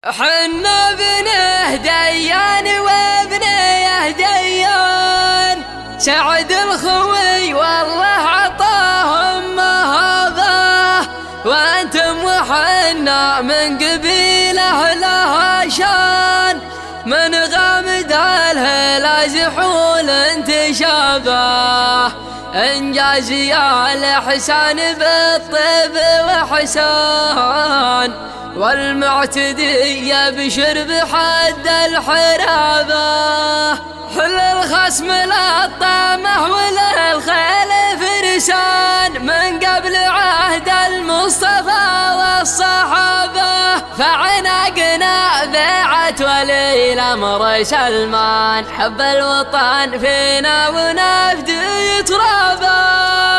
حنا ابنه ديان وابنه ديان، سعد الخوي والله عطاهم هذا، وانتم وحنا من قبيله لها شان، من غامد الهلا زحول انتشابه، انجاز يا الحسان بالطيب وحسان، والمعتدي يبشر بحد الحرابة، للخصم للطامة وللخيل فرسان، من قبل عهد المصطفى والصحابة، فعناقنا بيعة ولي الأمر سلمان، حب الوطن فينا ونفدي ترابه.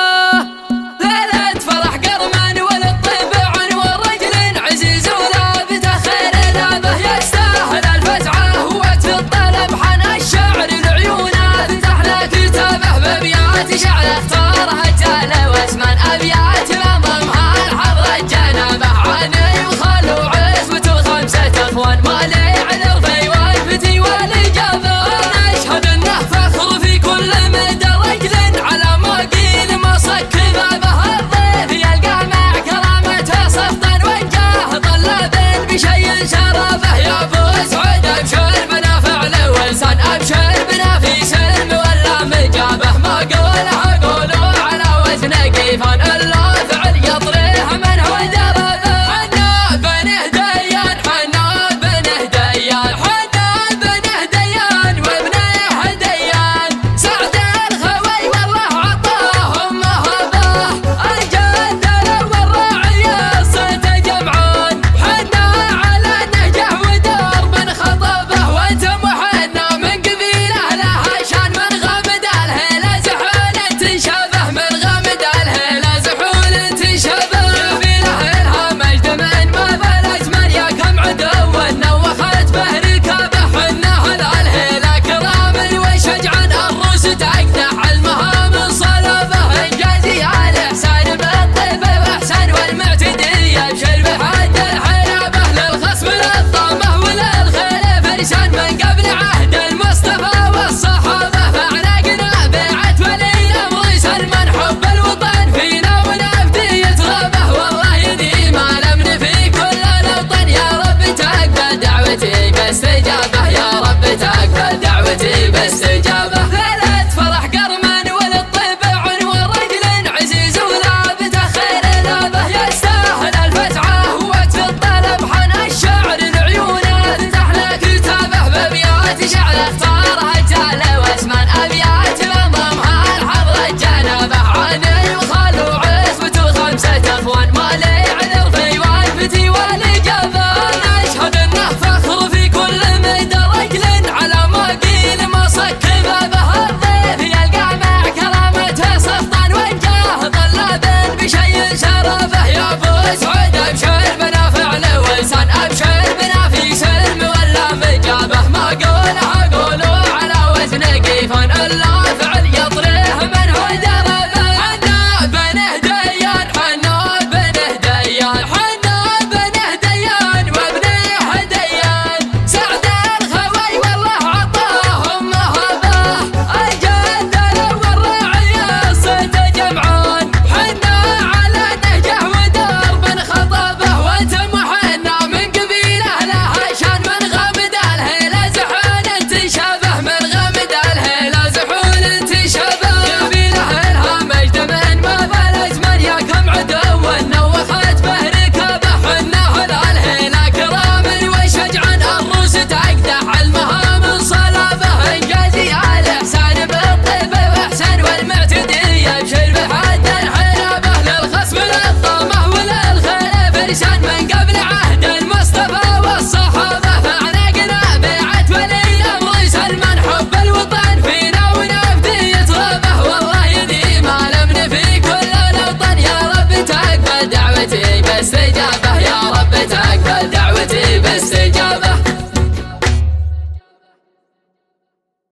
اختارها الجالة واسمان أبيات منظمها الحضرة الجنابة، عني وخال وعزوة وخمسة اخوان، مالي عذر في وقفتي والإجابة، نشهد انه فخر في كل مدى رجل على ما قيل مصك بابه، الضيف يلقى مع كرامته صفطا وجاه طلاب بشيء